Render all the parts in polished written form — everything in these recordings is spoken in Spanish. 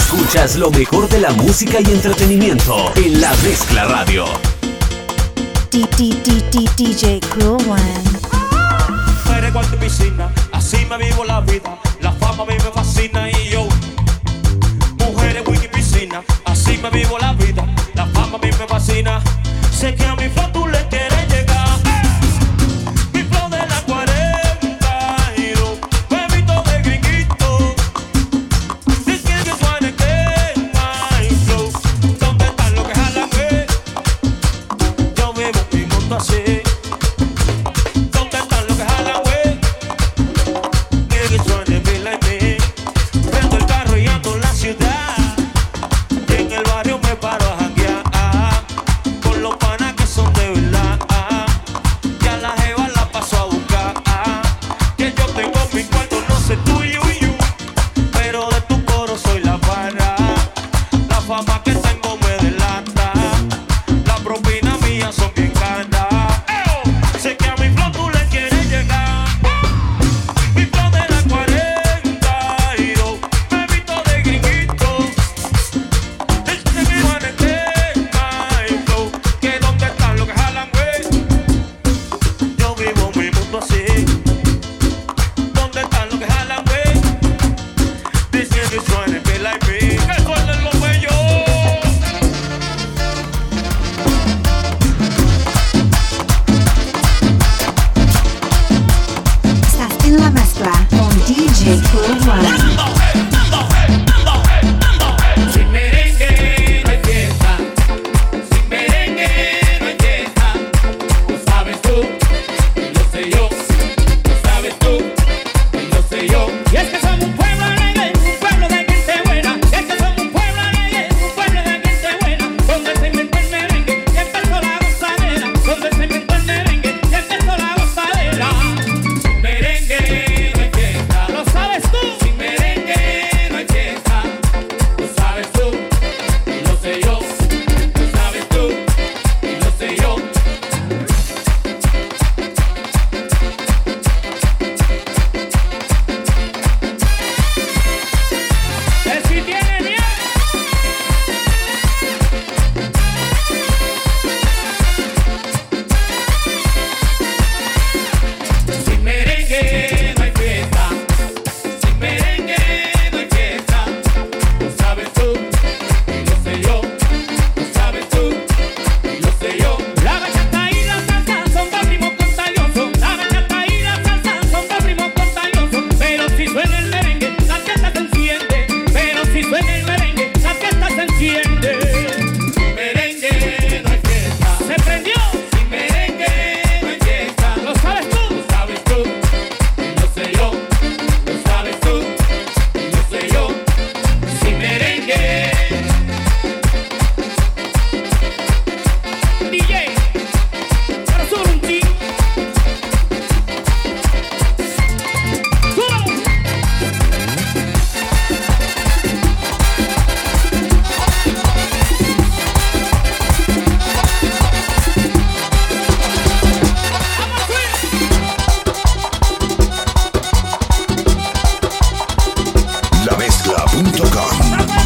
Escuchas lo mejor de la música y entretenimiento en La Mezcla Radio. DJ Cruel One. Mujeres, cuarto y piscina, así me vivo la vida. La fama a mí me fascina y yo. Mujeres, wiki, piscina, así me vivo la vida. La fama a mí me fascina. Sé que a mi flow tú le quieres llegar. Mi flow de la 42, bebito de gringuito. This nigga wanna get my flow. ¿Dónde están los que jalan, güey? Yo vivo mi mundo así. ¿Dónde están los que jalan, güey? Niggas trying to be like me. Prendo el carro y ando en la ciudad. Y en el barrio me paro a janguear con los panas que son de verdad. Ya la jeva la paso a buscar. Que yo tengo mi cuarto, no sé tú y you, pero de tu coro soy la para. La fama que tengo me delata. La propina mía son bien caras. Sé que a mi flow tú le quieres llegar. Mi flow de la 42, bebito de gringuito. This nigga wanna take my flow. Que dónde están los que jalan, güey. Yo vivo mi mundo así. ¿Dónde están los que jalan, güey? This nigga's trying to be like me. Que suelten los bellos. Estás en la mezcla con DJ Cruel One. Sin merengue no hay fiesta, sin merengue no hay fiesta. Lo sabes tú, y lo sé yo. Lo sabes tú, y lo sé yo. Y es que somos un pueblo alegre, un pueblo de gente buena. Y es que somos un pueblo alegre, un pueblo de gente buena. Donde se inventó el merengue y empezó la gozadera. Donde se inventó el merengue y empezó la gozadera. Sin merengue no hay fiesta, lo sabes tú. Sin merengue no hay fiesta. Lo sabes tú, y lo sé yo. Lo sabes tú, y lo sé yo. Que si tiene miedo. Sin merengue no hay fiesta, sin merengue no hay fiesta. Lo sabes tú, y lo sé yo. Lo sabes tú, y lo sé yo. La bachata y la salsa son dos ritmos contagiosos. La bachata y la salsa son dos ritmos contagiosos. Pero si suena el merengue, la fiesta se enciende. Pero si suena el merengue, la fiesta se enciende. Sin merengue no hay fiesta. Se prendió. Sin merengue no hay fiesta. Lo sabes tú. Lo sabes tú, y lo sé yo. Lo sabes tú, y lo sé yo. Sin merengue. DJ, pero solo un chin. ¡Súbalo! lamezcla.com.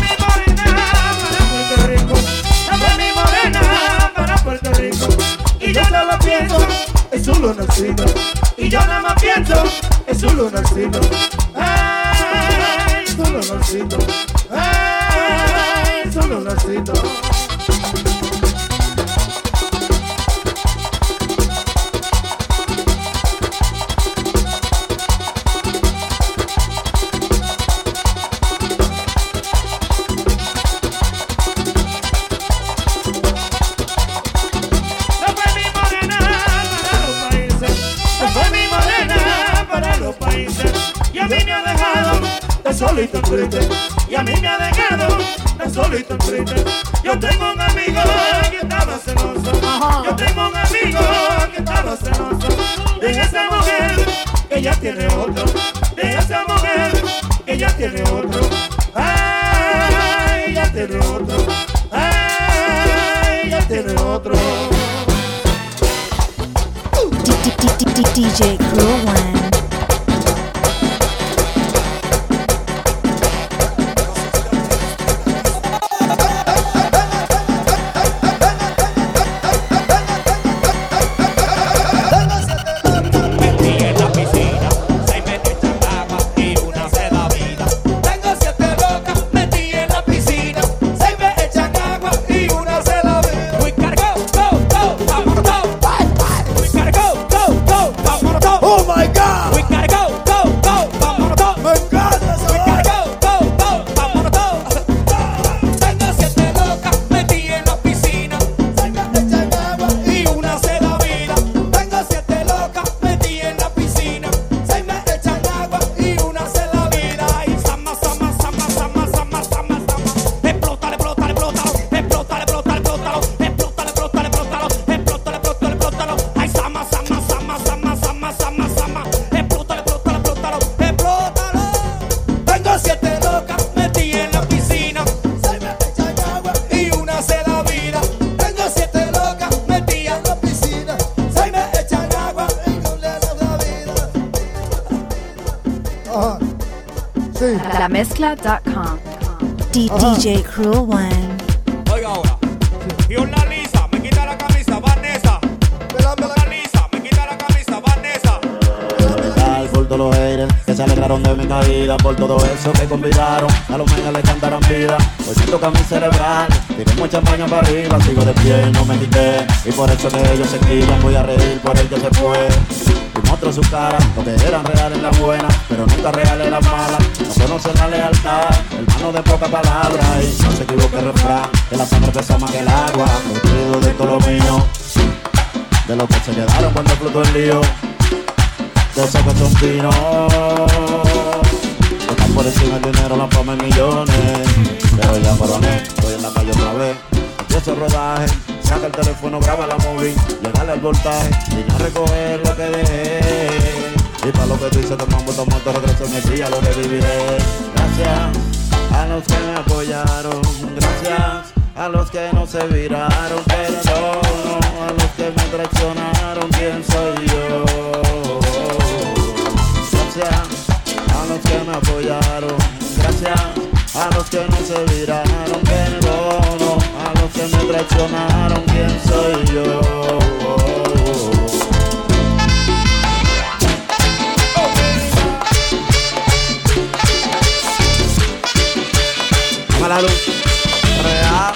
Mi morena para Puerto Rico. Y yo no lo pienso, es un lunarcito. Y yo nada más pienso, es un lunarcito. Ay, es un lunarcito. Ay, es un lunarcito. No fue mi morena para los países. No fue mi morena para los países. Y a mí me ha dejado de solito triste. Y a mí me ha dejado de solito triste. Yo tengo un amigo que estaba celoso. Yo tengo un amigo que estaba celoso. De esa mujer que ya tiene otro. De esa mujer que ya tiene otro. Ay, ya tiene otro. Ay, ya tiene otro. DJ Cruel One. Sí. Lamezcla.com. DJ Cruel One. Oiga ahora. Y una Lisa, me quita la camisa, Vanessa. Una Lisa, me quita la camisa, Vanessa. Por todos los haters que se alegraron de mi caída, por todo eso que convidaron a los megas le cantarán vida. Hoy siento que a mi cerebral tiré mucha champaña para arriba, sigo de pie, no me quité. Y por eso que ellos se quitan, voy a reír por el que se fue. Y muestro su cara, lo que eran reales las buenas, pero nunca reales las malas. No conocen la lealtad, hermano de poca palabra. Y no se equivoque el refrán, que la sangre pesa más que el agua. Nutrido de todo lo mío, de los que se quedaron cuando explotó el lío. De esos que son finos, están por encima el dinero, la fama en millones. Pero ya coroné, estoy en la calle otra vez. Empiezo el rodaje, saca el teléfono, graba la móvil, llegarle al voltaje y no recoger lo que dejé. Y para lo que tú dices que mambo está muerto, regreso en el día, lo reviviré. Gracias a los que me apoyaron, gracias a los que no se viraron, perdono a los que me traicionaron, ¿quién soy yo? Gracias a los que me apoyaron, gracias a los que no se viraron, perdono a los que me traicionaron, ¿quién soy yo? Mala luz, real.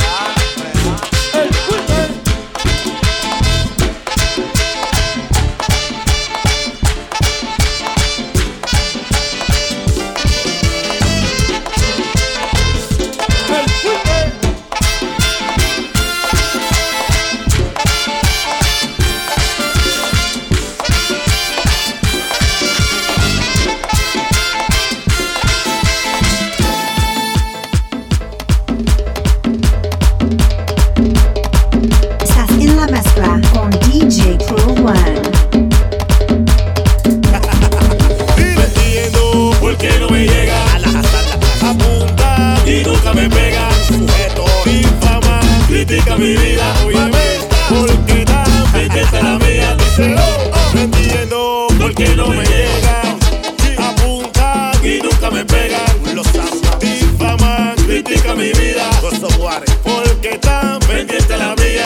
Con DJ Cruel One. Me entiendo por qué no me llega. Apunta y nunca me pega. Sujeto, infama, critica mi vida. Óyeme, porque tan pendiente la mía. Díselo. Me entiendo por qué no me llega. Apunta y nunca me pega. Infama, critica mi vida. Porque tan pendiente la mía.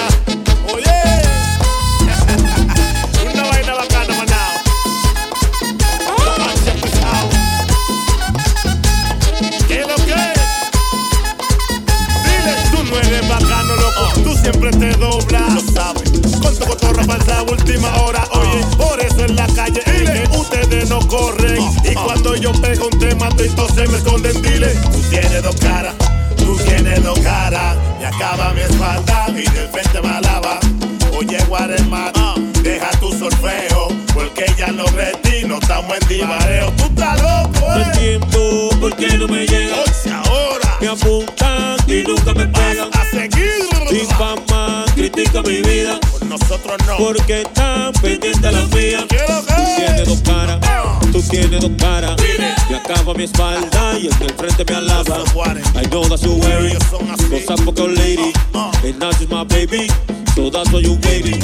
Siempre te dobla, lo sabes. Con tu cotorra falsa última hora. Oye, por eso en la calle que ustedes no corren. Y cuando yo pego un tema, todos se me esconden. Dile, tú tienes dos caras, tú tienes dos caras. Me acaba mi espalda y del frente me alaba. Oye, Guaremar, deja tu solfeo, porque ya logré ti, no estamos en divareo. Tú estás loco, No entiendo por qué no me llega. Ahora me apuntan y nunca me pegan. A seguir. Infama, critica mi vida. Por nosotros no. Porque están pendientes la mía. Tú tienes dos caras, tú tienes dos caras. Me acaba mi espalda y el del frente me alaba. I know that you're wearing, cause I'm a lady. And now she's my baby, so that's why you baby.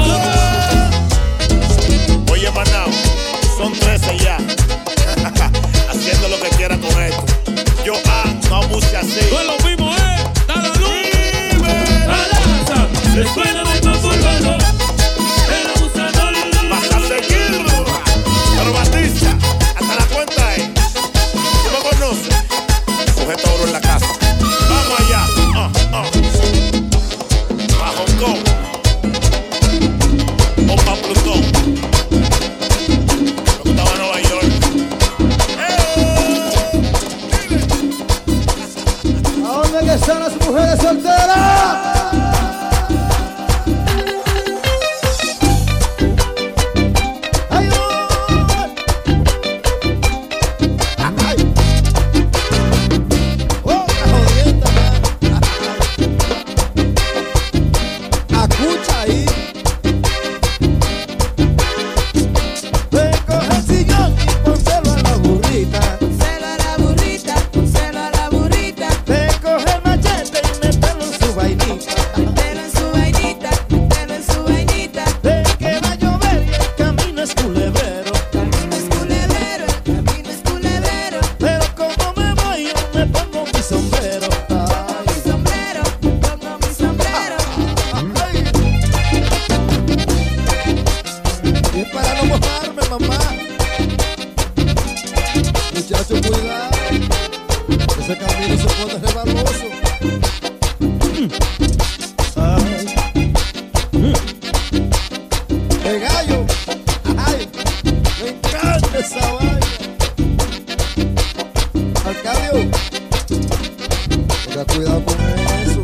Oye, Manao, son 13 ya. Haciendo lo que quiera con esto. Yo, no abuse así. No es lo mismo, da la luz. La escuela del mafurbano, el abusador. Vas a seguirlo. Pero Batista, hasta la cuenta ahí. ¿Tú me conoces? Sujeto oro en la casa. Vamos allá. A Hong Kong. O pa' Plutón. Lo que estaba en Nueva York. ¿A dónde que están las mujeres solteras? Vainita. Ese camino se pone resbaloso. ¡Qué gallo! ¡Ay! ¡Me encanta esa vaina! Arcadio, tenga cuidado con eso.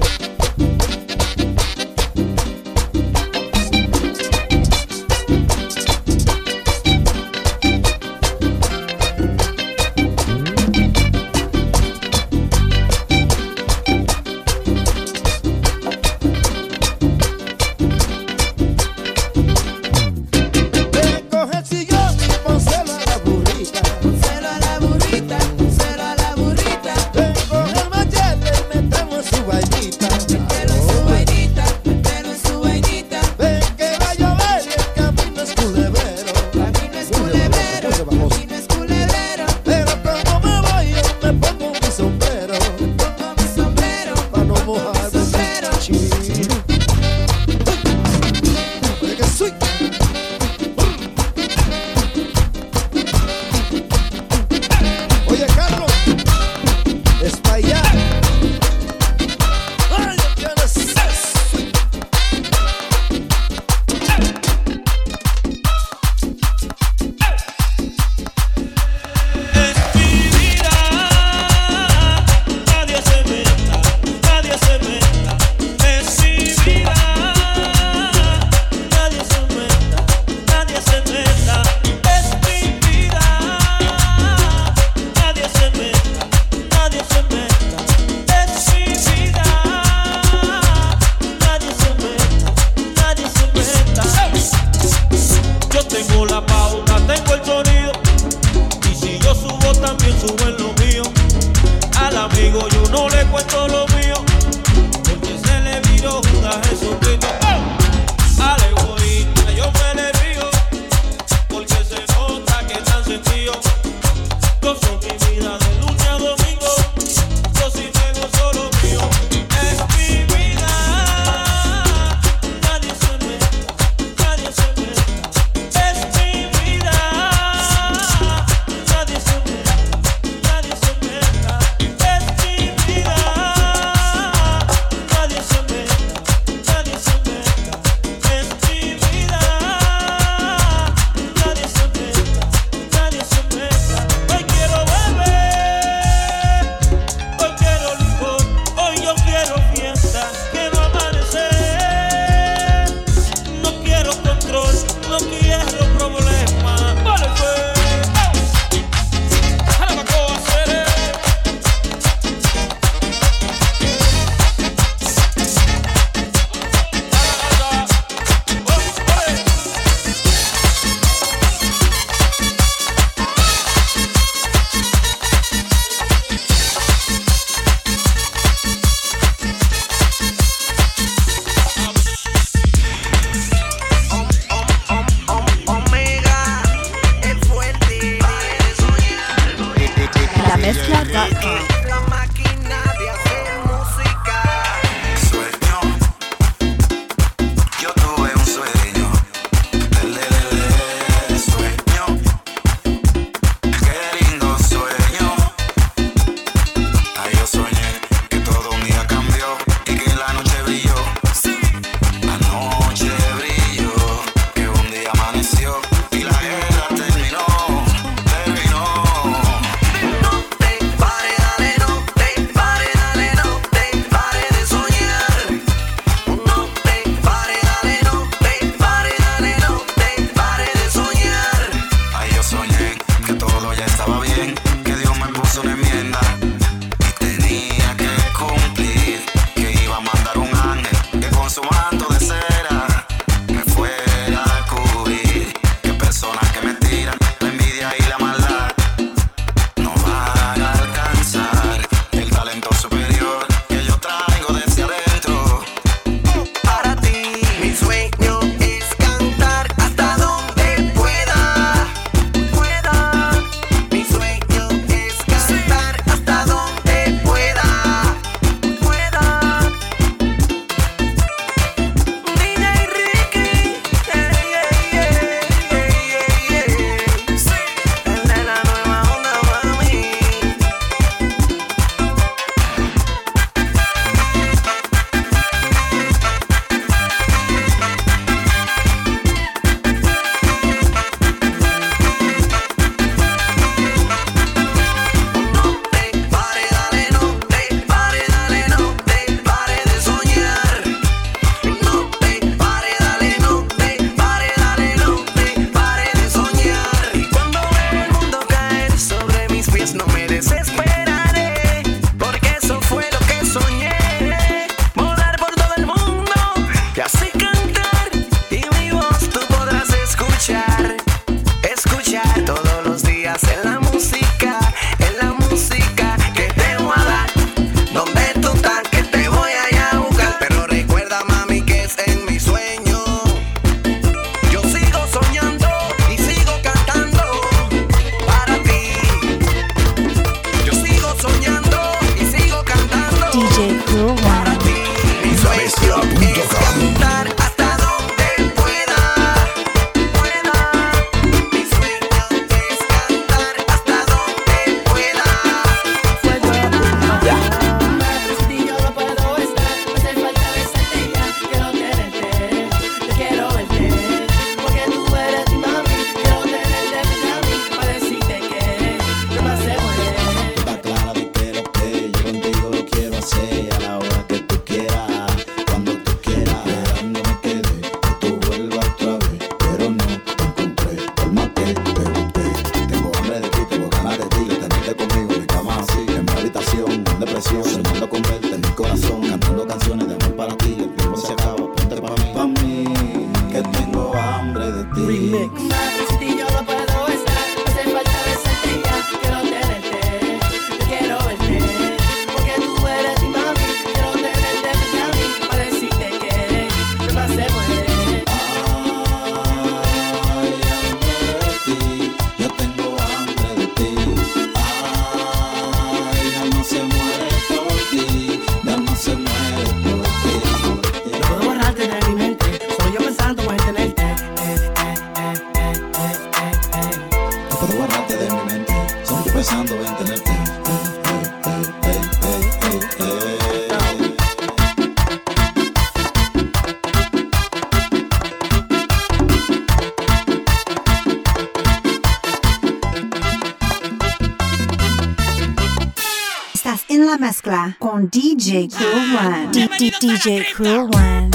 Pare, dale, pues no me desesperaré, porque eso fue lo que soñé. Volar por todo el mundo y así cantar, y mi voz tú podrás escuchar, escuchar todos los días en la música que te voy a dar. Donde tú estás, que te voy a ir a buscar. Pero recuerda, mami, que es en mi sueño. Yo sigo soñando y sigo cantando para ti. Yo sigo soñando y sigo cantando DJ Crew para One. ti. Mi sueño es cantar hasta donde pueda. Mi sueño es cantar hasta donde pueda. Si yo no puedo estar, me hace falta besarte ya. Quiero tenerte, te quiero verte, porque tú eres mi mami. Quiero tenerte frente a mí, para decirte que más se muere. Está clara de que lo que yo contigo lo quiero hacer a la hora que tú quieras, cuando tú quieras. No me quedé, que tú vuelvas otra vez, pero no te encontré. Por más que te busqué, tengo hambre de ti, tengo ganas de ti, de tenerte conmigo en mi cama así, en mi habitación, en depresión, soñando con verte en mi corazón, cantando canciones de amor para ti. El tiempo se acaba, ponte pa' mí, que tengo hambre de ti. Si yo no puedo estar, me hace falta besarte ya. Quiero tenerte, te quiero verte, porque tú eres mi mami. Quiero tenerte frente a mí, para decirte que más se muere. Ay, hambre de ti, yo tengo hambre de ti. Ay, alma se muere por ti, mi alma se muere por ti. No puedo borrarte de mi mente, solo yo pensando en tenerte. No puedo guardarte de mi mente, solo yo pensando en tenerte. Estás en la mezcla con DJ Crew One. DJ Crew One.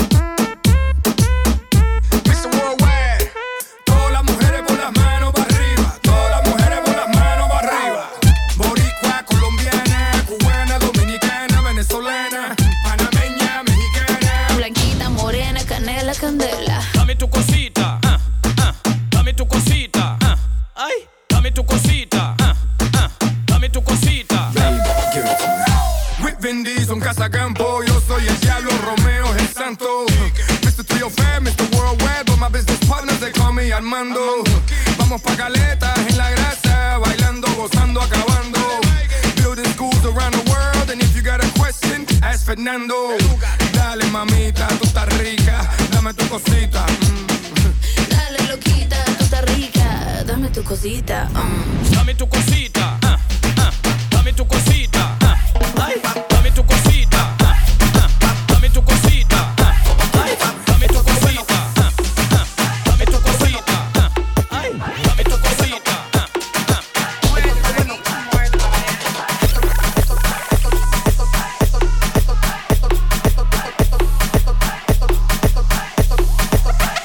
Mr. Worldwide, todas las mujeres por las manos para arriba, todas las mujeres por las manos para arriba. Boricua, colombiana, cubana, dominicana, venezolana, panameña, mexicana. Blanquita, morena, canela, candela. Dame tu cosita, dame tu cosita, ay, dame tu cosita, dame tu cosita. Give it to me. With Vin Diesel, Casacampo, yo soy el diablo, Romeo es el santo. Mr. 305, Mr. Worldwide, but my business partners, they call me Armando. Vamos pa' Caleta, en la grasa, bailando, gozando, acabando. Building schools around the world, and if you got a question, ask Fernando. Dale, mamita, tú estás rica, dame tu cosita. Dale, loquita, tú estás rica. Dame tu cosita. Dame tu cosita, dame tu cosita, ay, dame tu cosita, dame tu cosita, ay, dame tu cosita, dame tu cosita, ay, dame tu cosita.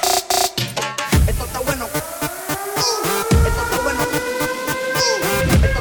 Esto está bueno. Esto está bueno.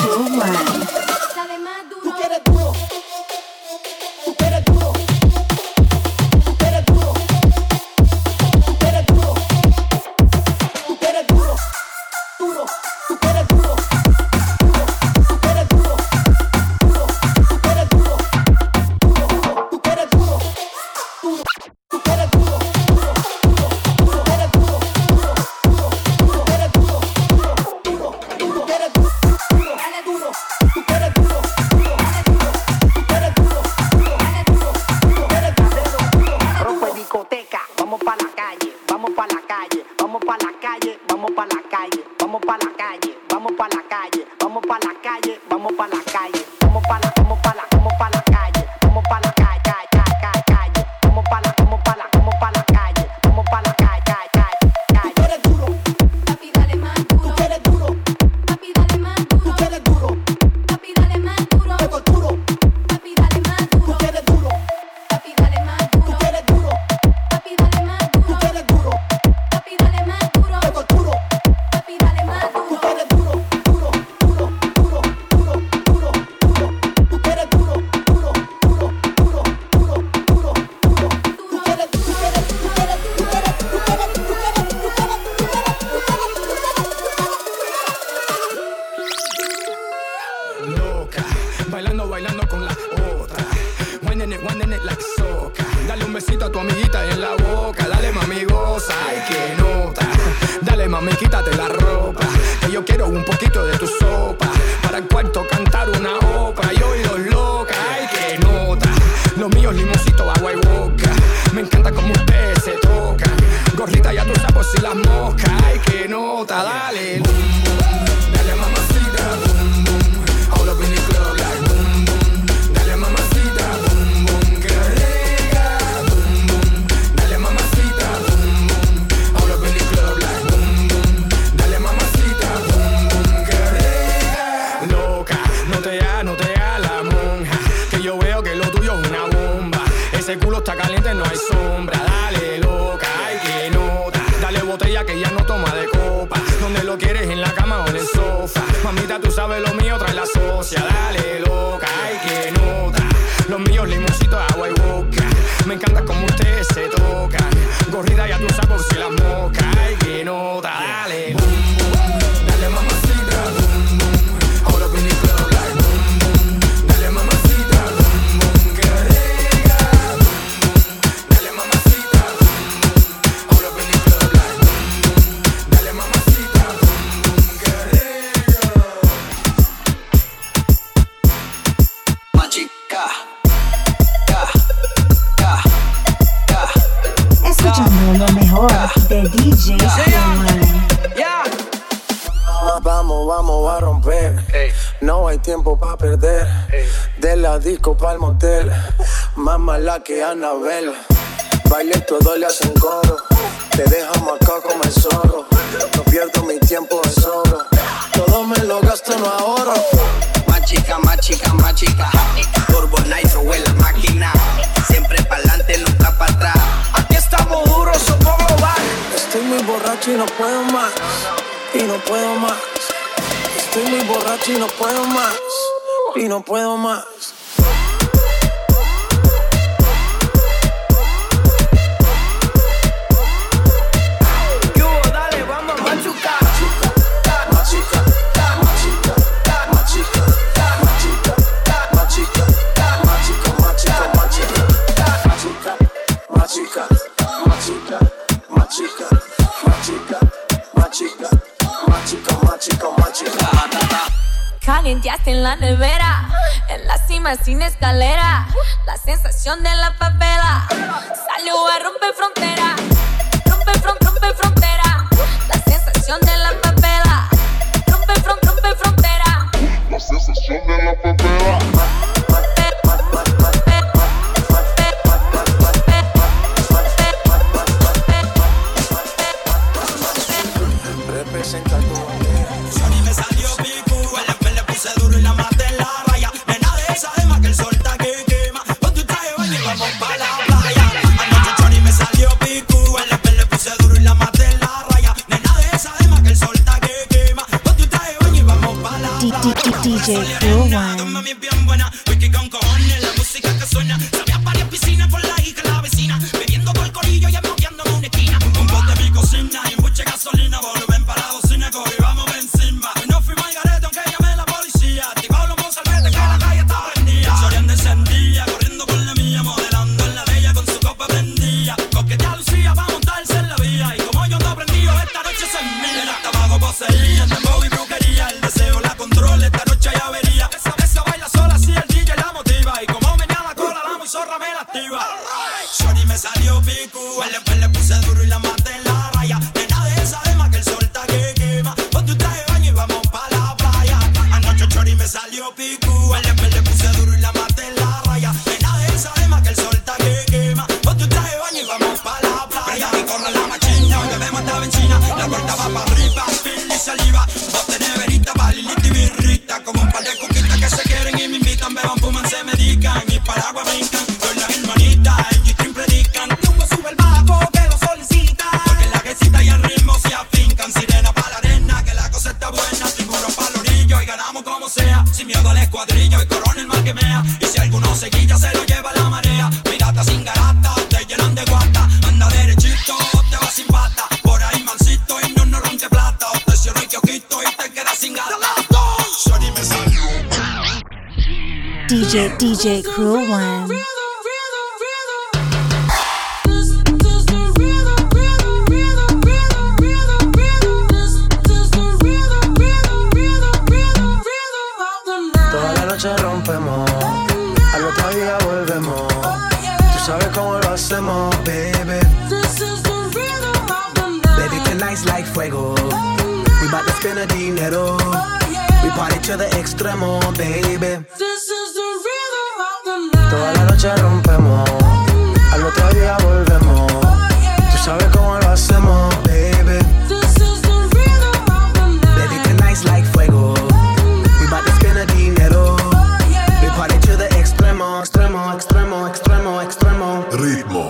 Cool One. Dale más Tú duro. quieres duro. Tú quieres duro. Tú quieres duro. Tú quieres duro. Tú quieres duro. Duro. Tú quieres duro. Duro. Tú quieres duro. Duro. Tú quieres duro. Duro. Tú quieres duro. Duro. Tú quieres duro. Duro. Duro. Tú quieres duro. Duro. Duro. Tú quieres duro. Duro. Duro. Tú quieres duro. Dale duro. Tú quieres duro. Duro. Tú quieres duro. Duro. Tú quieres duro. Rompe discoteca, vamos pa' la calle, vamos pa' la calle, vamos pa' la calle, vamos pa' la calle, vamos pa' la calle, vamos pa' la calle, vamos pa' la calle, vamos pa' la calle, vamos pa' la calle, vamos pa' la calle, vamos pa' la calle, vamos pa' la calle, vamos pa' la calle, vamos pa' la calle. Tú quieres duro. Papi, dale más Tú duro. quieres duro. Papi, dale más Tú duro. quieres duro. Papi, dale más duro. Te torturo. Papi, dale más Tú duro. quieres duro. Papi, dale más Tú duro. quieres duro. Papi, dale más Tú duro. quieres duro. Papi, dale más duro. Te torturo. Papi, dale más Tú duro. quieres duro. Duro. Duro. Duro. Duro. Duro. Duro. Tú quieres duro. Duro. Duro. Duro. Duro. Duro. Duro. Tú quieres. Tú quieres. Tú quieres. Tú quieres. Tú quieres. Tú quieres. Tú quieres. Loca, bailando con la otra. Winding it like soca. Dale un besito a tu amiguita en la boca. Dale mami goza, ay que nota. Dale mami quítate la ropa. Que yo quiero un poquito de tu sopa. Para el cuarto cantar una ópera. Y oídos loca, ay que nota. Los míos limoncitos, agua y boca. Me encanta como ustedes se tocan. Gorrita ya tú sabes si las moscas. Ay que nota, dale. Boom, boom. Dale mamacita, boom, boom. All up in the club like boom, boom. Dale mamacita, boom, boom. Que rica, boom, boom. Dale mamacita, boom, boom. All up in the club like boom, boom. Dale mamacita, boom, boom. Que rica. Loca, no te da la monja. Que yo veo que lo tuyo es una bomba. Ese culo está caliente, no hay sombra. Dale loca, ay que nota. Dale botella que ya no toma de copa. Donde lo quieres, en la cama o en el sofá. Mamita, tú sabes lo mío, trae la socia. Dale loca, ay que nota. Los míos limoncitos, agua y boca. Me encanta como ustedes se tocan. Gorrida ya tú sabes si las moscas. Ay que nota, dale. Boom, boom. Dale mamacita, boom, boom. All up in the club like boom, boom. Dale mamacita, boom, boom. Que rica, boom, boom. Dale mamacita, boom, boom. All up in the club like boom, boom. Dale mamacita, boom, boom. Que rica. Machica, Escuchando lo mejor de DJ Cool One. Vamos a romper. No hay tiempo para perder. De la disco pa'l motel. Más mala que Anabel. Baile todo le hacen coro. Te deja marcado como el zorro. No pierdo mi tiempo de solo. Todo me lo gasto, no ahorro. machica, machica, machica. Turbo Nitro en la máquina. Siempre pa'lante, nunca para atrás. Aquí estamos duros, somos global. Estoy muy borracho y no puedo más. Y no puedo más. Estoy muy borracho y no puedo más. Y no puedo más. Dale, vamos a machucar. Machica, machica, machica, machica, machica, machica, machica, machica, machica, machica, machica, machica, machica, machica, machica, machica. Calienteaste en la nevera, en la cima sin escalera. La sensación de la favela salió a romper frontera. Rompe frontera. La sensación de la favela rompe frontera. La sensación de la favela. Representa tu bandera. Sony me salió picu, el FP le puse duro y la maté en la raya. Nena de esa dema que el sol está que quema. Ponte un traje de baño y vamos pa' la playa. Anoche Sony me salió picu, el FP le puse duro y la maté en la raya. Nena de esa dema que el sol está que quema. Ponte un traje de baño y vamos pa' la playa. DJ Cruel One. Mami es bien buena, whisky con cojones, la música que suena. Sabe a varias piscinas por la hija la vecina, bebiendo todo el corillo y moviendo en una esquina. Un bote de mi cocina y un buche de gasolina, volumen para la bocina, y vamos encima. Hoy no fuimos al garete aunque llamé la policía. Activado los mozalbetes que la calle está prendida. Sorian descendía, corriendo por la mía, modelando en la de ella con su copa prendía. Coquetea Lucía pa' montarse en la vía. Y como yo no prendido, esta noche se mía. El tabaco poseía, el dembow y brujería. El deseo la controla, esta noche hay avería. Esa baila sola si el DJ la motiva. Y como menea la cola, la muy zorra me la activa. Shorty me salió picu, después le puse duro y la maté en la raya. Nena de esa dema que el sol está que quema. Ponte un traje de baño y vamos pa' la playa. Anoche Shorty me salió picu, después le puse duro y la maté en la raya. Nena de esa dema que el sol está que quema. Ponte un traje de baño y vamos pa' la playa. Y corre la machina, hoy bebemos esta benzina. La puerta va pa' arriba, fil y saliva. Bote neverita, balilita y birrita. Como un par de coquitas que se quieren y me invitan. Beban, fuman, se medican y paraguas brincan. Con las hermanitas, el G-String predican. Nunca sube el bajo que lo solicita. Porque la quesita y el ritmo se afincan. Sirena pa' la arena, que la cosa está buena. Tiburón pa' el orillo y ganamos como sea. Sin miedo al escuadrillo y corona el mal que mea. Y si alguno se guilla, se lo lleva la marea. Pirata sin garata, te llenan de guata. Anda derechito, te vas sin pata. Por ahí mansito y no rompe plata. O te cierro el kiosquito y te quedas sin gata. Shorty me salió. DJ Cruel One. Toda la noche rompemos, al otro día volvemos. Tú sabes cómo lo hacemos, baby. Baby, tonight's like fuego. We bout to spend the dinero. We party to the extremo, baby. Toda la noche rompemos, al otro día volvemos. Tú sabes cómo lo hacemos, baby. Baby, tonight's like fuego. We bout to spend the dinero. We party to the extremo, extremo, extremo, extremo, extremo. Ritmo.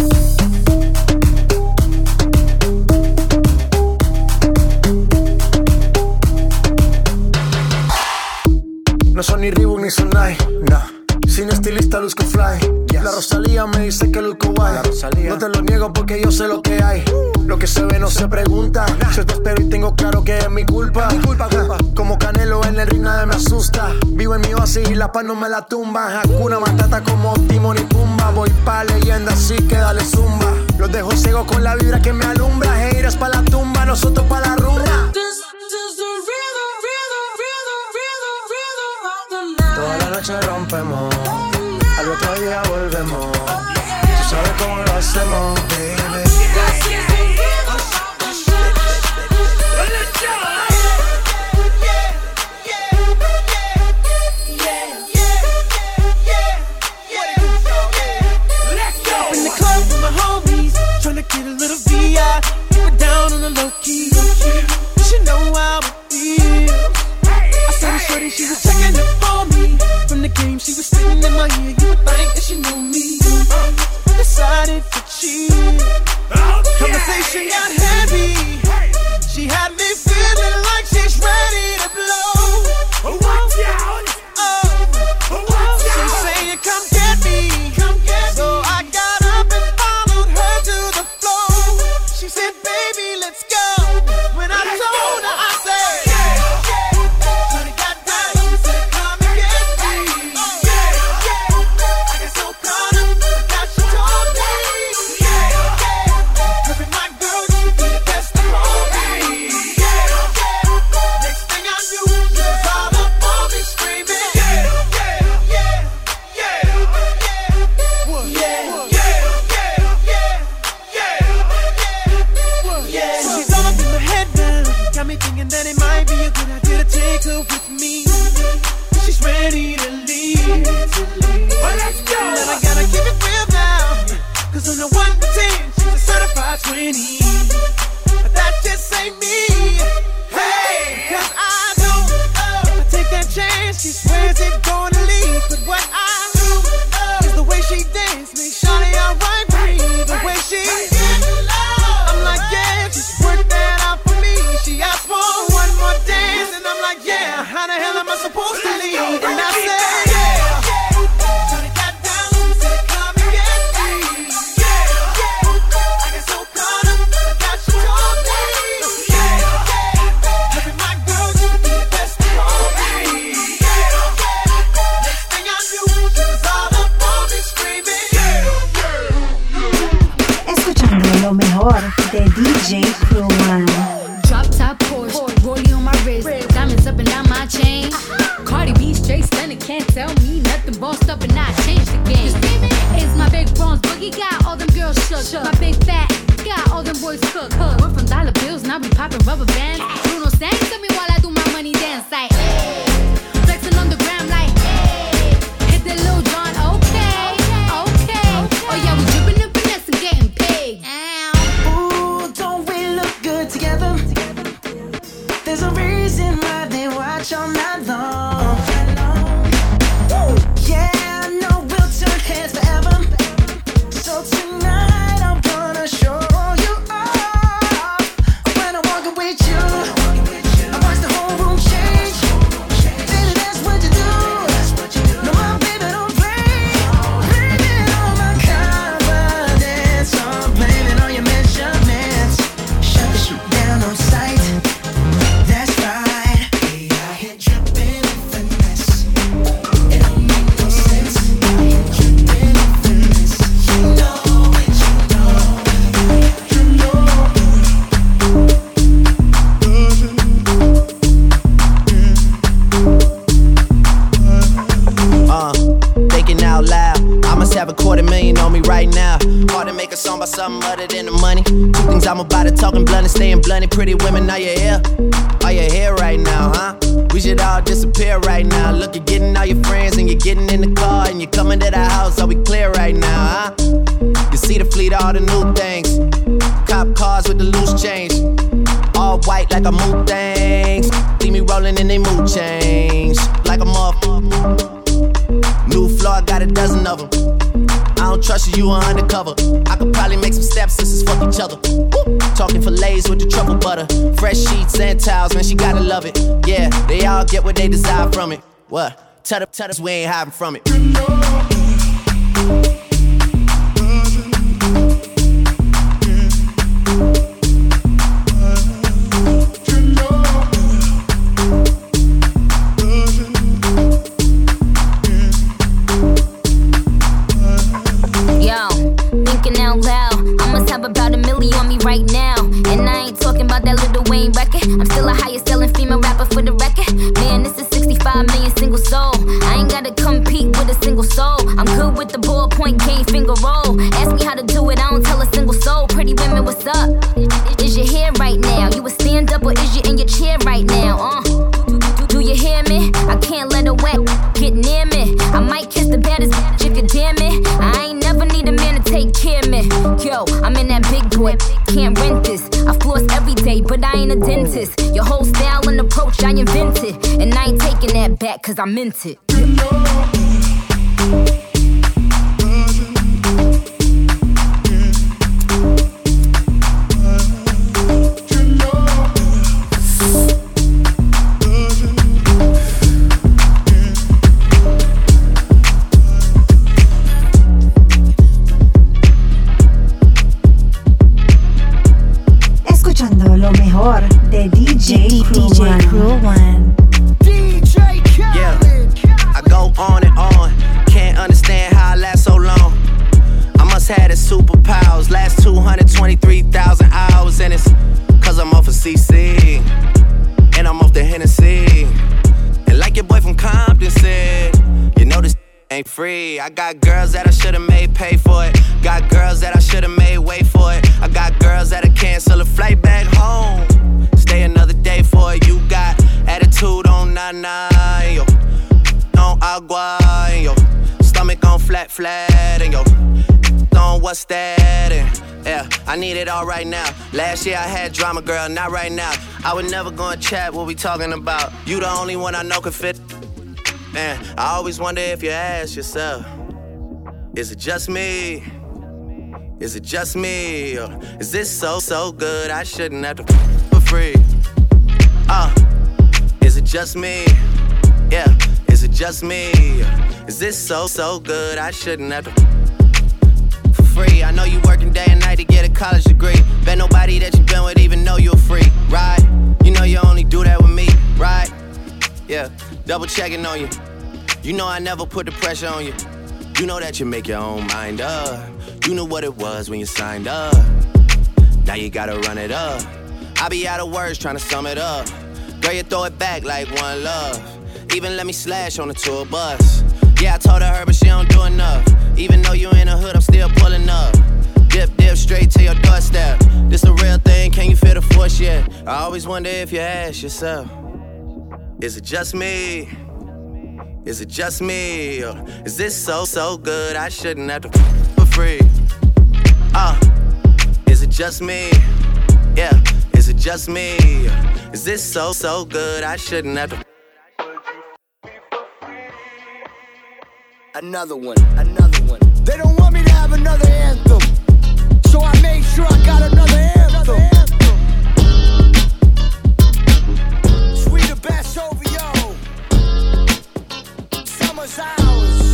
No son ni Reebok ni Sonai, nah. Sin estilista luzco fly, yes. La Rosalía me dice que luzco guay. No te lo niego porque yo sé lo que hay. Lo que se ve no se pregunta. Yo te espero y tengo claro que es mi culpa. Como Canelo en el ring nadie me asusta. Vivo en mi oasis y la paz no me la tumba. Hakuna Matata como Timon y Pumba. Voy pa' leyenda así que dale zumba. Los dejo ciego con la vibra que me alumbra. Haters pa' la tumba, nosotros pa' la rumba. Toda la noche rompemos, al otro día volvemos. Tú sabes cómo lo hacemos, baby. In the club with my homies, tryna get a little VI. Keep it down on the low key. You should know how it feels. I saw the shorty, she was checking up on me. From the game, she was sitting in my ear. You would think that she knew me. Decided to cheat. Conversation got heavy. She had me feeling like she's ready to blow. Watch out! She's saying, come get me. So I got up and followed her to the floor. She said, baby, let's go. When I told her, I said, shorty got down, she said, come and get me. I got so caught up that she told me. Perfect my girl, she be the best of all me. Next thing I knew, she was all up on me screaming. So she's all up in my head now. Got me thinking that it might be a good idea to take her with me. She's ready to leave. Well, let's go. And I gotta keep it real now. Cause on the 1 to 10, she's a certified 20. But that just ain't me. Hey, cause I know if I take that chance, she swears it's gonna leave. But what I do is the way she dance makes Shawty alright with me. The way she I'm like, yeah, just work that out for me. She asked for one more dance, and I'm like, yeah, how the hell am I supposed to the DJ Crew One. Drop top Porsche, rollie on my wrist, diamonds up and down my chain. Cardi B straight stunning, can't tell me nothing. Bossed up and I changed the game. It's my big bronze boogie, got all them girls shook. My big fat, got all them boys cooked. Went from dollar bills, now we popping rubber bands. Bruno sang to me while I do my money dance like, hey. Flexing on the gram like, hey. Hit the Lil Jon, okay. Oh yeah, we dripping and finesse and getting paid. Ooh, don't we look good together? There's a reason why they watch all night long. Yeah, I know we'll turn heads forever. So tonight I'm gonna show you off. When I walk with you, I watch the whole room change. Baby, that's what you do. No, my baby don't play. Blame it on my confidence, or blame it on your measurements. Shut the shit down on sight. That's right. Hey, I hit dripping in finesse. It don't make no sense. I hit dripping in finesse. You know it, you Thinking out loud, I must have $250,000 on me right now. Hard to make a song about something other than the money. Two things I'm about to talking blunt and staying blunt. Pretty women, are you here? Are you here right now, huh? We should all disappear right now. Look, you're getting all your friends and you're getting in the car and you're coming to the house. Are we clear right now, huh? You see the fleet, all the new things. Cop cars with the loose change. All white like a mood things. See me rolling and they mood change. Like a motherfucker. New floor, I got a dozen of them. I don't trust you, you are undercover. I could probably make some stepsisters fuck each other. Woo! Talking fillets with the truffle butter. Fresh sheets and towels, man, she gotta love it. Yeah, they all get what they desire from it. What? Tell us we ain't hiding from it. About $1 million on me right now. And I ain't talking about that Lil Wayne record. I'm still a highest selling female rapper for the record. Man, this is 65 million single soul. I ain't gotta compete with a single soul. I'm good with the ballpoint game finger roll. Ask me how to do it, I don't tell a single soul. Pretty women, what's up? Is you here right now? You a stand up or is you in your chair right now? Do you hear me? I can't let a wet get near me. I might kiss the baddest bitch if you dare me. I ain't never need a man to take care of me. Yo, I'm in that big boy, can't rent this. I floss every day, but I ain't a dentist. Your whole style and approach I invented. And I ain't taking that back cause I meant it. Lo mejor de DJ Crew One. Yeah, I go on and on. Can't understand how I last so long. I must have the superpowers. Last 223,000 hours. And it's cause I'm off of CC. And I'm off the Hennessy. And like your boy from Compton said, you know this ain't free. I got girls that I should've made pay for it. Got girls that I should've made wait for it. I got girls that'll cancel a flight back home. Stay another day for it. You got attitude on nana, yo. On agua, and yo. Stomach on flat, and yo. On what's that? And yeah, I need it all right now. Last year I had drama, girl, not right now. I would never go and chat what we talking about. You the only one I know can fit. Man, I always wonder if you ask yourself, is it just me? Is it just me? Or is this so good I shouldn't have to for free? Is it just me? Yeah, is it just me? Is this so good I shouldn't have to for free? I know you working day and night to get a college degree. Bet nobody that you been with even know you're free, right? You know you only do that with me, right? Yeah, double checking on you. You know I never put the pressure on you. You know that you make your own mind up. You knew what it was when you signed up. now you gotta run it up. I be out of words trying to sum it up. Girl, you throw it back like one love. Even let me slash on the tour bus. Yeah, I told her, but she don't do enough. Even though you in the hood, I'm still pulling up. Dip, dip, straight to your doorstep. This a real thing, can you feel the force yet? I always wonder if you ask yourself, is it just me? Is it just me? Or is this so good I shouldn't have to for free? Is it just me? Yeah, is it just me? Is this so good I shouldn't have to? Another one. They don't want me to have another anthem, so I made sure I got another anthem. Sweet the best over yo. Summer's ours.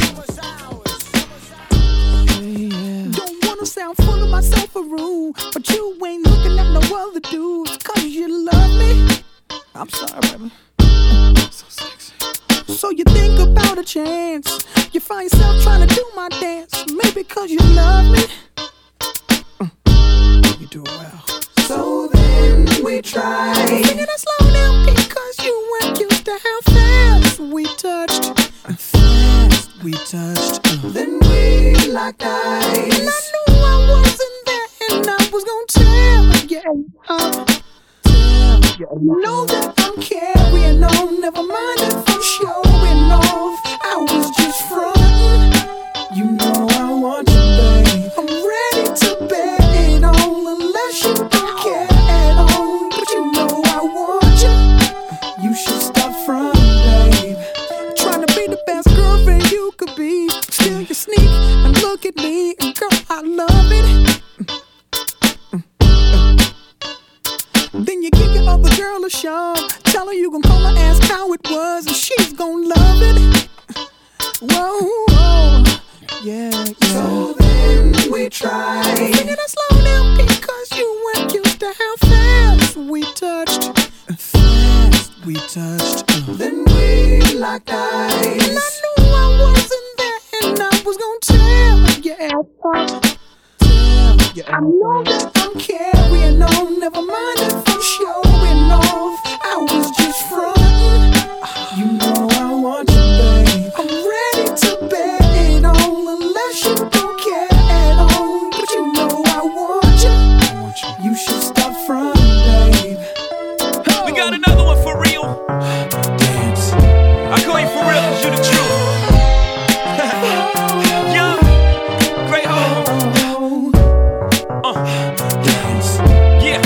Don't wanna sound full of myself or rude, but you ain't looking at no other dudes. Cause you love me. I'm sorry, baby. So sexy. So you think about a chance. You find yourself trying to do my dance. Maybe cause you love me. You do well. So then we tried. Sing it slow down because you weren't used to how fast we touched. We touched. Then we locked eyes. And I knew I wasn't there, and I was gonna tell you. Know that I'm carrying on. Never mind if I'm showing off. I was just frontin'. You know I want you, babe. I'm ready to bet it on, unless you don't care at all. But you know I want you. You should stop frontin', babe. Trying to be the best girlfriend you could be. Still you sneak and look at me, and girl, I love it. Then you give your other girl a shove. Tell her you gon' call her, ask how it was, and she's gon' love it. Whoa, yeah. So then we tried. Sing it slow down because you weren't used to how fast we touched. We touched. Then we locked eyes. And I knew I wasn't there, and I was gonna tell you. I know that I'm carrying on. Never mind if I'm showing off. I was just frontin'. You know I want you, babe. I'm ready to bet it on, unless you don't care at all. But you know I want you. You should stop frontin', babe. We got another one for real. Dance. I call you for real cause you the truth. Young, great home. Dance. Yeah.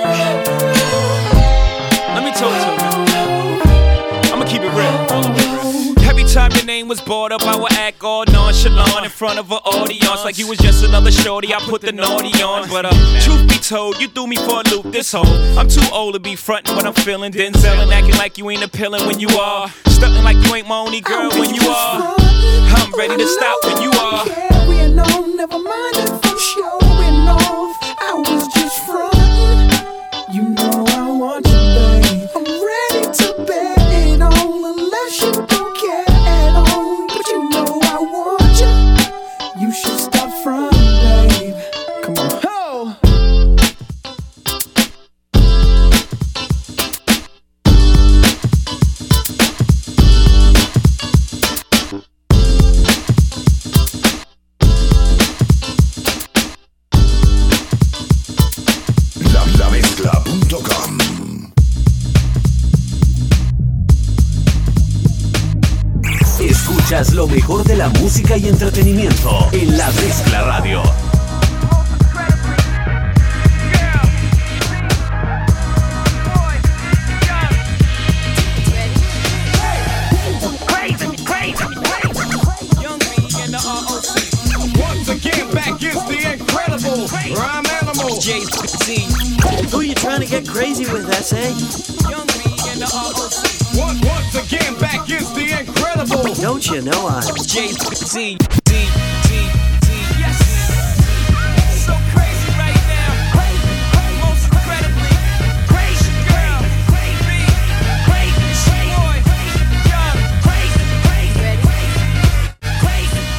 Let me talk to you. I'ma keep it real. All the way real. Every time your name was brought up, I would act all nonchalant in front of an audience, like you was just another shorty. I put the naughty on, but truth be told, you threw me for a loop this whole. I'm too old to be frontin' what I'm feeling, Denzel, and acting like you ain't appealing when you are. Stuntin' like you ain't my only girl when you are. I'm ready to stop when you are. Carrying on, never mind if I'm showing off. I was just frontin'. You know I want you, babe. I'm ready to bet it on, unless you don't care at all. But you know I want you. You should stop frontin', babe. Come on. Oh. lamezcla.com. Escuchas lo mejor de la música y entretenimiento en La Mezcla Radio. Once again, back is the incredible Rhyme Animal. Jay-Z. Who you trying to get crazy with, S.A.? Once again, back is the incredible. Don't you know I'm Jay-Z. Yes. So crazy right now. Most incredibly crazy girl. Crazy boy. Young.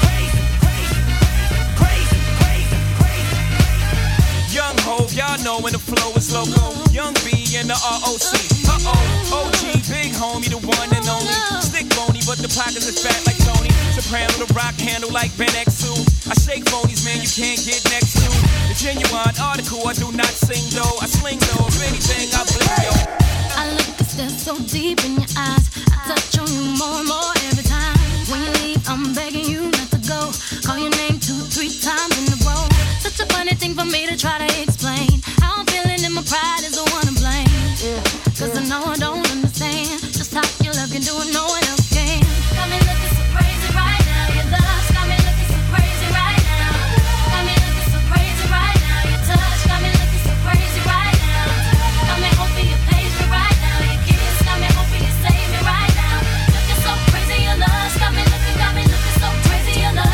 Young Hov, y'all know flow is loco. Young B and the ROC. OG, big homie, the one and only. Stick bony, but the pockets is fat like Tony. Soprano, the rock handle like Ben X2. I shake phonies, man, you can't get next to. The genuine article, I do not sing though. I sling though, if anything, I blink yo. I look and stare so deep in your eyes. I touch on you more and more every time. When you leave, I'm begging you not to go. Call your name 2-3 times in a row. Such a funny thing for me to try to explain. How I'm feeling and my pride is the one to blame. Cause I know I don't understand just how your love can do it, no one else can. Got me looking so crazy right now. Your love's got me looking so crazy right now. Got me looking so crazy right now. Your touch got me looking so crazy right now. Got me hoping you page me right now. Your kiss got me hoping you save me right now. Looking so crazy, your love's got me looking so crazy, your love.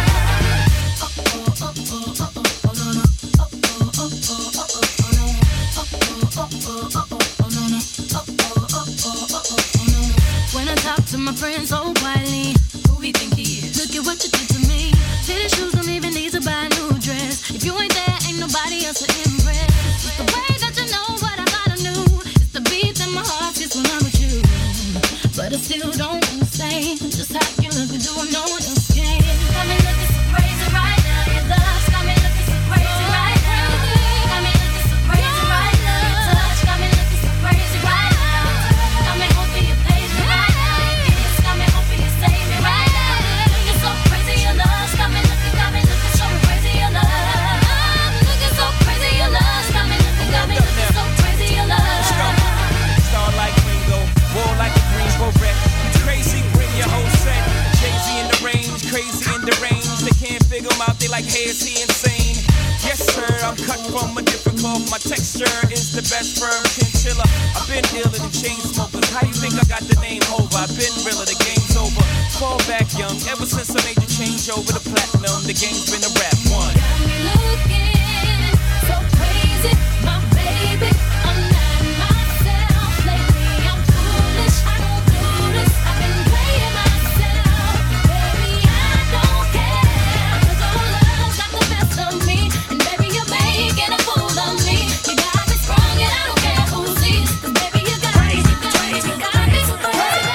When I talk to my friends so quietly, who we think he is? Look at what you did to me. Fitted shoes don't even need to buy a new dress. If you ain't there, ain't nobody else to impress. It's the way that you know what I thought I knew. It's the beat in my heart gets when I'm with you. But I still don't understand just how you look and do what no one else can. Got me looking so crazy right now. Your love's got me looking so crazy right now. Got me looking so crazy right now. Your touch got me looking so crazy right now. Got me hoping you page me right now. Your kiss got me hoping you save me right now. Looking so crazy, your love's got me looking so crazy, your love. Looking so crazy, your love's got me looking so crazy, your love. Star like Ringo, war like a Greensboro wreck. Crazy, bring your whole set. Jay-Z in the range, crazy in the range. They can't figure him out, they like, hey, is he insane? Yes, sir, I'm cut from a different cloth. My texture is the best firm chinchilla. I've been dealing in chain smokers. How you think I got the name over? I've been realer, the game's over. Fall back young, ever since I made the change over to platinum, the game's been a rap one. Got me looking so crazy, my baby. I'm not myself lately. I'm foolish, I don't do this. I've been playing myself, baby. I don't care. 'Cause your love's got the best of me, and baby you're making a fool of me. You got me strong and I don't care who sees. 'Cause baby you got me, you got me so crazy.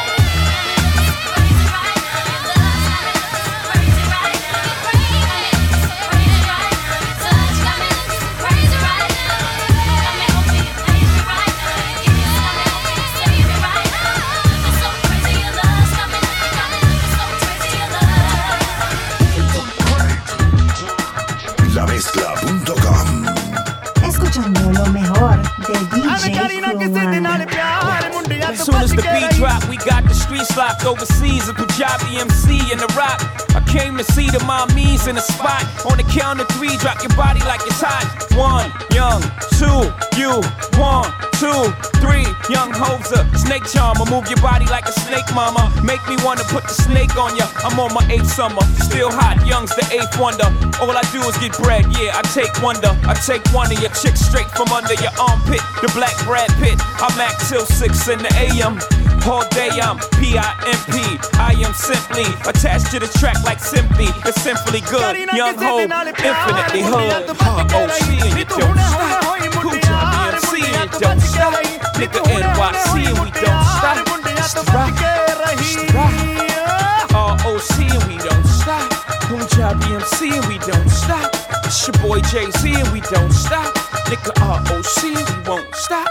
Lamezcla.com. Escuchando lo mejor de DJ Cubana. As soon as the beat drop, we got the streets locked overseas. A Punjabi MC in the rock. I came to see the mommies in the spot. On the count of 3, drop your body like it's hot. 1, young, 2, you. 1, 2, 3, young Hoser. Snake charmer, move your body like a snake, mama. Make me wanna put the snake on ya. I'm on my 8th summer, still hot. Young's the 8th wonder. All I do is get bread, yeah. I take wonder. I take one of your chicks straight from under your armpit. The black Brad Pitt. I'm act till 6 in the AM. All day I'm P.I.M.P. I am simply attached to the track like simply. It's simply good. Young Ho, infinitely hood. OC and you don't stop. Kuja BMC and you don't stop. Nigga NYC and we don't stop. It's the rock. It's the rock. ROC and we don't stop. Kuja BMC and we don't stop. It's your boy Jay-Z and we don't stop. Nigga ROC and we won't stop.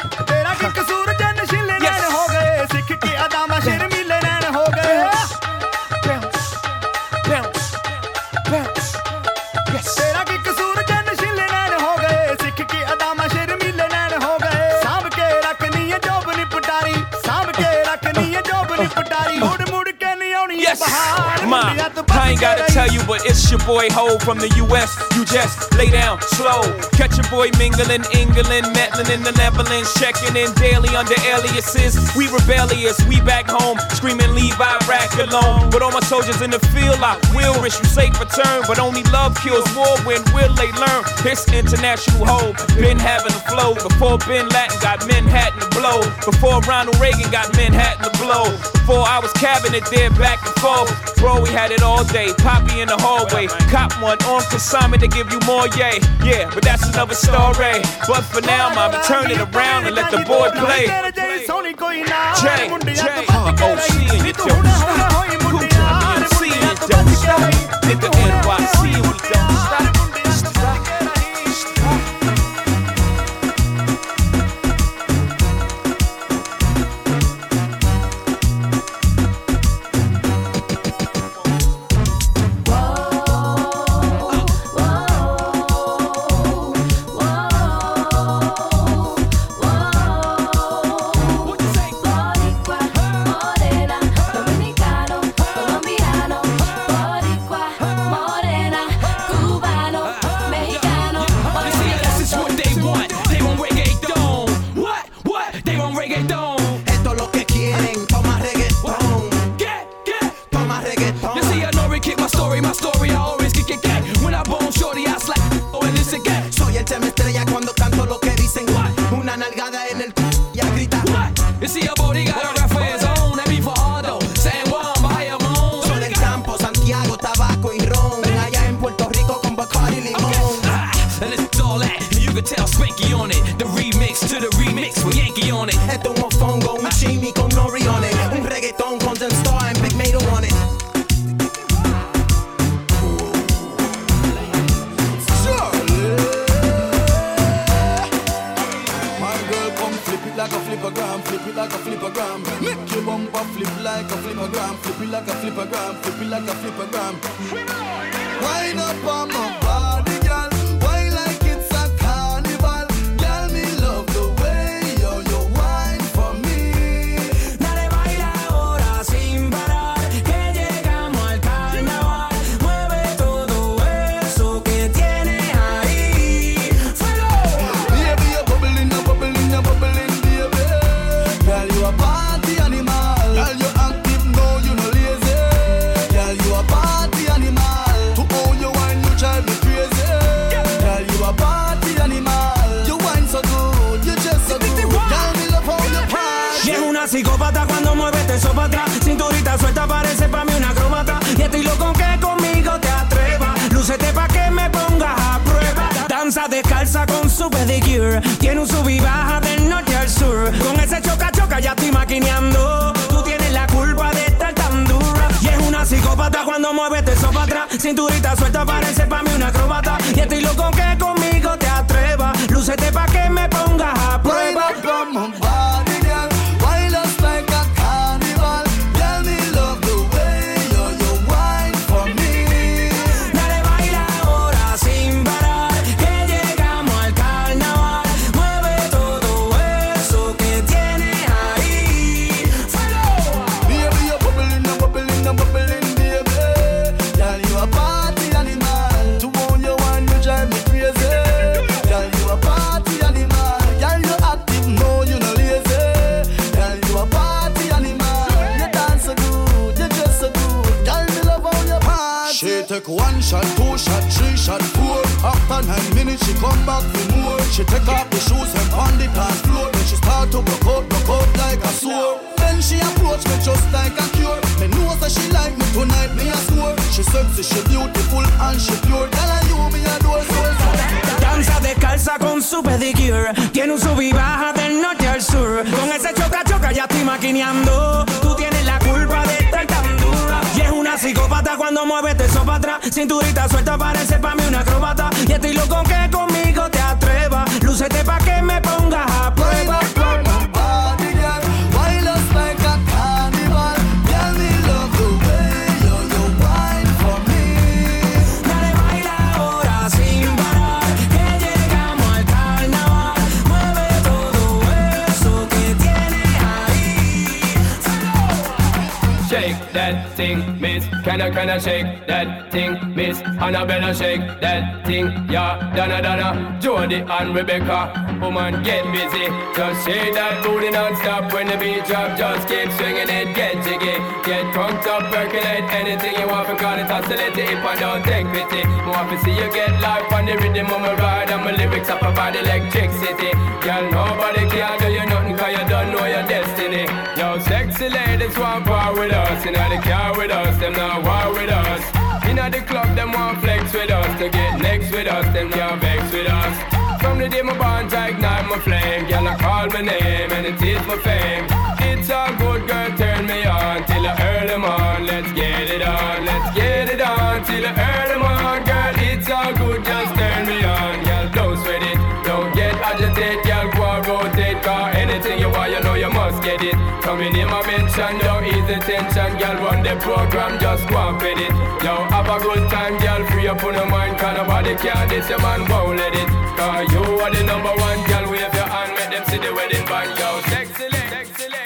Ma, I ain't gotta tell you, but it's your boy Ho from the US. You just lay down slow. Catch your boy mingling, England, meddling in the Netherlands, checking in daily under aliases. We rebellious, we back home, screaming leave Iraq alone. But all my soldiers in the field, I will wish you safe return. But only love kills war, when will they learn? This international Ho been having the flow. Before Bin Laden got Manhattan to blow. Before Ronald Reagan got Manhattan to blow. Before I was cabinet there back and forth. Bro, we had it all day. Poppy in the hallway. Cop one on consignment to give you more, yay. Yeah, but that's another story. But for now, mommy, turn it around and let the boy play. J, OC and you don't stop. Gucci and BMC and you don't stop. Nigga NYC and we don't stop. Descalza con su pedicure, tiene un sub y baja del norte al sur. Con ese choca choca ya estoy maquineando. Tú tienes la culpa de estar tan dura. Y es una psicópata cuando mueves eso para atrás. Cinturita suelta parece pa' mí una acróbata. Y estoy loco que conmigo te atrevas. Lúcete pa' que me pongas a prueba. Take one shot, two shot, three shot, four. After 9 minutes, she come back for more. She take off the shoes and on the dance floor. Then she start to broke out like a sword. Then she approach me just like a cure. Me know that she like me tonight, me a swore. She sexy, she beautiful and she pure. Tell her you me adore so. Danza descalza con su pedicure. Tiene un sub y baja del norte al sur. Con ese choca choca ya estoy maquineando. Tú tienes la culpa de estar tan dura. Y es una psicópata cuando mueves eso para atrás. Cinturita suelta parece pa' mí una acróbata. Y estoy loco que conmigo te atrevas. Lúcete pa' que me pongas a prueba. That thing, miss, can I shake that thing, miss, Annabella shake that thing, yeah, Donna, Jody and Rebecca, woman get busy, just shake that booty non-stop when the beat drop, just keep swinging it, get jiggy, get crunked up, percolate anything you want, because it's oscillating if I don't take pity, more to see you get life on the rhythm of my ride, and my lyrics up about electricity, girl, nobody can do you nothing, cause you don't know your destiny, yo, sex Sexy ladies want war with us. Inna the car with us, them not war with us. Inna the club, them want flex with us. To get next with us, them can't vex with us. From the day my bond, I ignite my flame. Girl, I call my name and it is my fame. It's all good, girl, turn me on till I earn them on. Let's get it on, let's get it on till I earn them on. Girl, it's all good, just turn me on. Girl, don't sweat it, don't get agitated. Girl, go and rotate, cause anything you want, you know you must get it. Coming in my mention, don't ease the tension. Girl, run the program, just go and fit it. Yo, have a good time, girl, free up on your mind. Cause nobody can this, your man won't let it. Cause you are the number one, girl, wave your hand, make them see the wedding band. Yo, sexy lady, sexy lady.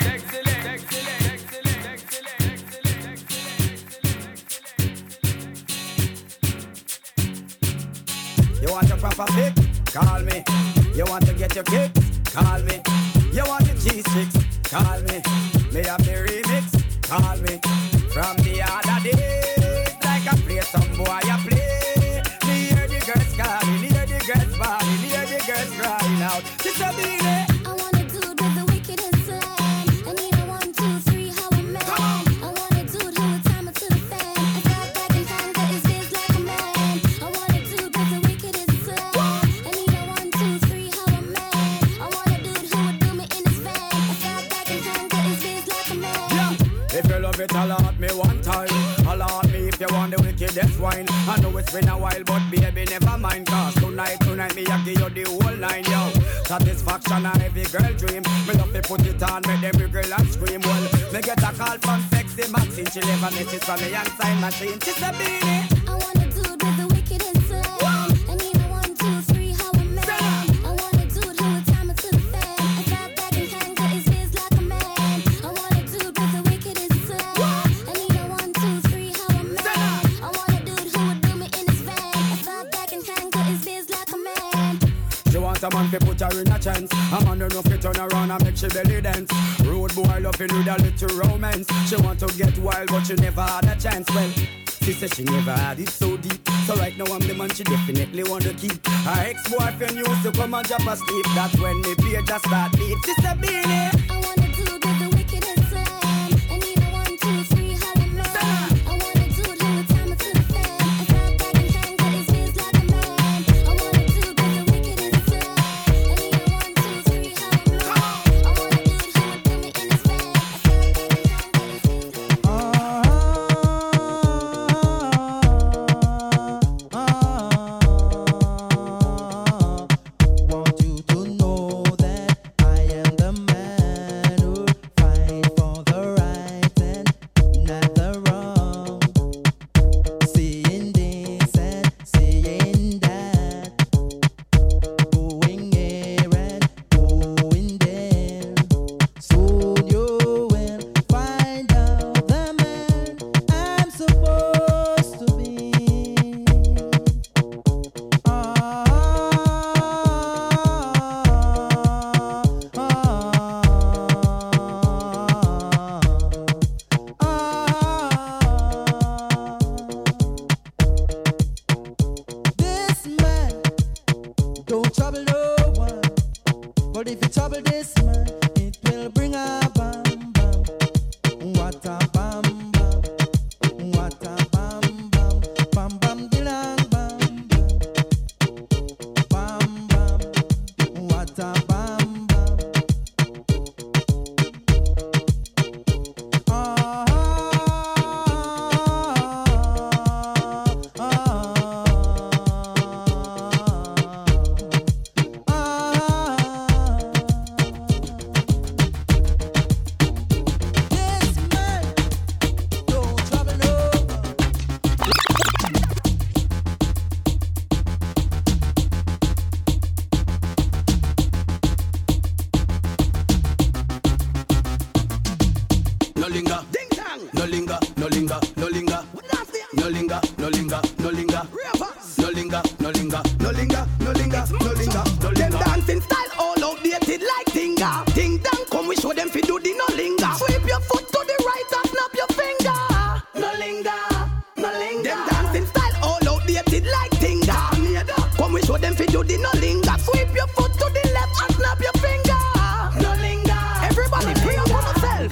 You want your proper pick? Call me. You want to get your kicks? Call me. You want your cheese sticks? Call me. Me have the remix? Call me. From the other day, like I play some boy I play. Me hear the girls calling, hear the girls bawling, hear the girls crying out. Sister Beanie. I wanna do the wickedest slam. I need a 1, 2, 3, how a man. I wanna do who a timer to the fan. I got back and conquer his biz like a man. I wanna do the wickedest slam. I need a 1, 2, 3, how a man. I wanna do who would do me in his van. I got back and conquer his biz like a man. Yeah. If you love it, alert me one time. Alert me if you want the wickedest wine. I know it's been a while, but baby, never mind. Cause tonight me I give you the whole line, yo. Satisfaction and every girl dream. Me love to put it on, make them girl and scream. Well, me get a call from Sexy Maxine. She leave a message from me and sign machine. She's a beanie. I wanna do the wickedest slam. I need a 1, 2, 3, how a man. I wanna do who a timer to the fan. I got back and conquer his biz like a man. I wanna do the wickedest slam. I need a 1, 2, 3, how a man. I wanna do who would do me in his van. I got back and conquer his biz like a man. She want a man to put her in a chance. A man who know fi turn around and make she belly dance. Road boy loving with a little romance. She want to get wild but she never had a chance. Well, she said she never had it so deep. So right now I'm the man she definitely want to keep. Her ex-boyfriend used to come and drop asleep. That's when me beer just start beat. Sister Beanie. I wanna do the wickedest slam. I need a 1, 2, 3, how a man. I wanna do who a timer to the fan. I got back and conquer his biz like a man. I wanna do the wickedest slam. I need a 1, 2, 3, how a man. I wanna do who would do me in his van. I got back and conquer his biz like a man. Want you to know that I am the man who fight for the right and not the wrong. Seeing this and seeing that, going here and going there. Soon you will find out the man I'm supposed to be. This man don't trouble no one, but if you trouble this man, it will bring a bam bam. What a bam bam, what a bam bam, bam bam dilang bam bam, bam bam, what a bam bam. This man don't trouble no No linger, ding dong. No linger, no linger, no linger. No linger, no linger, no linger. No linger, no linger, no linger, no linger, no linger, no linger. Them dancing style all outdated like Tinga. Ding dong, come we show them fi do the no linger. Sweep your foot to the right and snap your finger. No linger, no linger. Them dancing style all outdated like Tinga. Come we show them fi do the no linger. Sweep your foot to the left and snap your finger. No linger. Everybody pray upon yourself.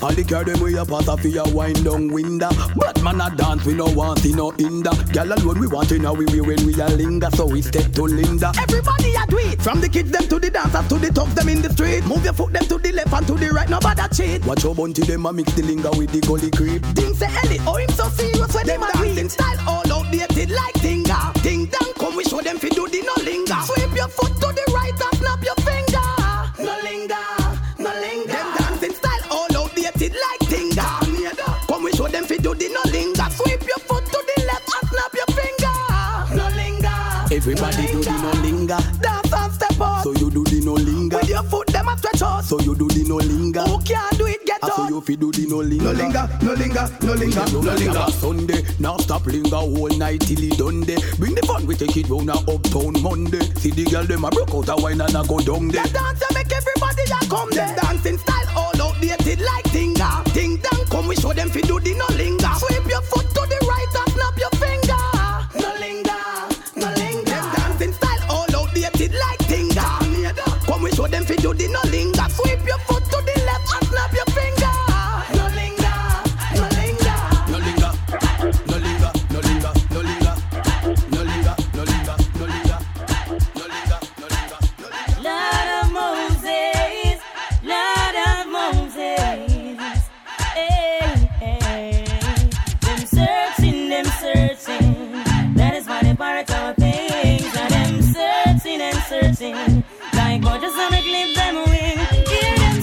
All the car them we a pass off for your wind down window. But man a dance we no want in no hinder. Girl alone we want in our way when we a linger. So we step to Linda. Everybody a do it. From the kids them to the dancers to the thugs them in the street. Move your foot them to the left and to the right. Nobody cheat. Watch your bunty them a mix the linger with the gully creep. Things say Ellie, oh him so serious when them dancing style all outdated like Tinga. Ding dong, come we show them fi do the no linger. Sweep your foot to the right and snap your finger. No linger, no linger. Them dancing style all outdated like Tinga. Come we show them fi do the no linger. Sweep your foot to the left and snap your finger. No linger. Everybody do the no linger. Dance and step up. So you do the no linger. With your foot them a stretch out. So you do the no linger. Who can't do it get out. So you fi do the no linger. No linger, no linger, no linger, no linger. Sunday, now stop linger whole night till it done day. Bring the fun we take it round a uptown Monday. See the girl them a broke out a wine and a go down there. The dance make everybody a come there. Dancing style all outdated like Tinga. Ding dong, come we show them fi do the no linger. Sweep your foot to the right and snap your finger. No linger, no linger. Them dancing style all outdated like Tinga. Come we show them fi do the no linger. Sweep your foot to the left and snap your finger. No linger, no linger. No linger, no linger, no linger, no linger, no linger, no linger, no linger, no linger, no linger, no linger. Lord of Moses, Lord of Moses. Hey, hey. Them searching, them searching. That is why they borrow our things. And them searching and searching. Like God just wanna clip them away. Hear them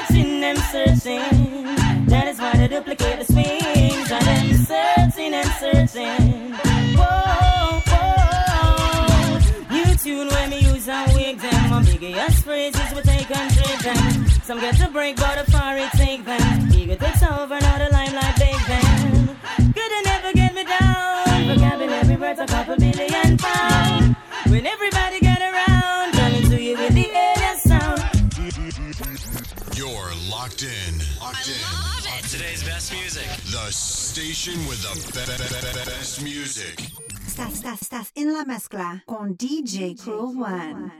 searching. That is why they duplicate the swings. And them searching and searching. Whoa, whoa. New tune when me use and wig them. My biggest phrases we take and trade them. Some get to break, but a far it take them. Ego takes over, now the limelight big them. Couldn't never get me down. Vocabulary worth a couple billion pounds. When everybody get around, coming to you with the alien sound. You're locked in. Locked in. On today's best music. The station with the best music. Estás en la mezcla con DJ Cruel One.